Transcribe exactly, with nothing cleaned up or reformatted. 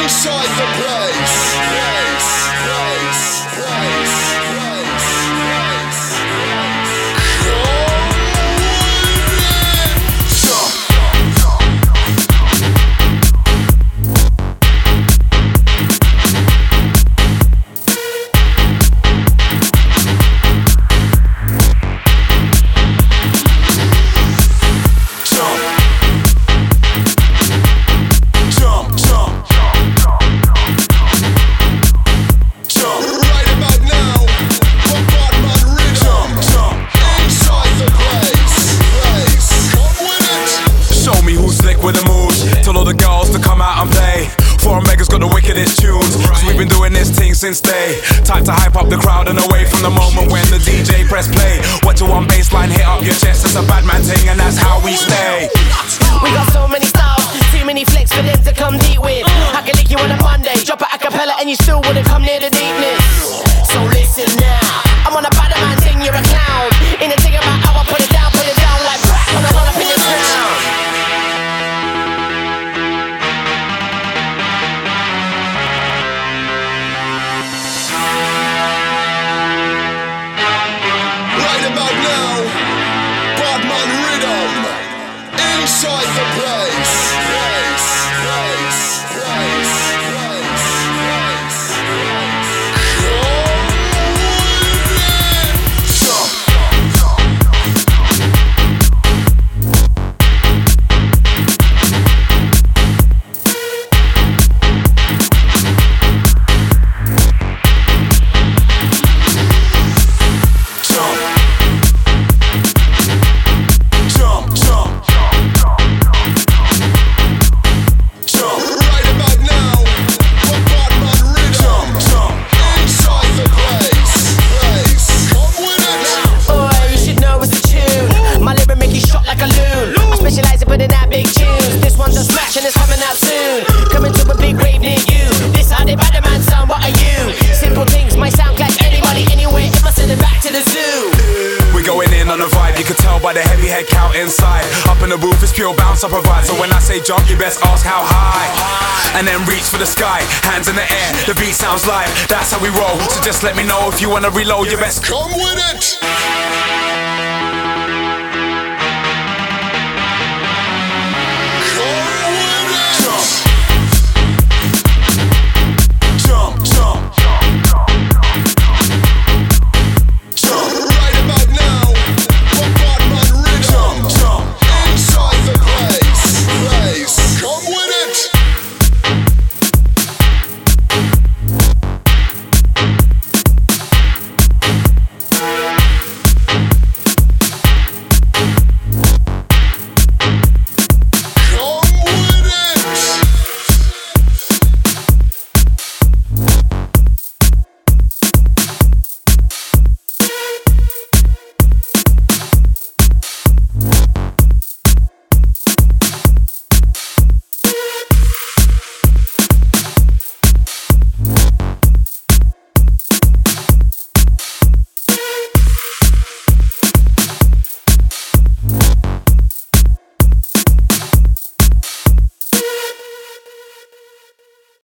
inside the place. Place, place, place, place, place, place. Jump. With the moves, tell all the girls to come out and play. Foreign Mega's got the wickedest tunes, so we've been doing this thing since day. Time to hype up the crowd and away from the moment when the D J press play. What to one baseline, hit up your chest, it's a bad man thing and that's how we stay. We got so many styles, too many flicks for them to come deep with. I can lick you on a Monday, drop it a cappella and you still wouldn't come near the deepness. So listen now, I'm on a bad man thing, you're a clown. In a thing about how I put it down, put it down like rap when I run up in the town. Inside the place, place, place, place, place, place, by the heavy head count inside. Up in the booth, it's pure bounce I provide. So when I say jump, you best ask how high. And then reach for the sky, hands in the air. The beat sounds live, that's how we roll. So just let me know if you wanna reload, you best come with it.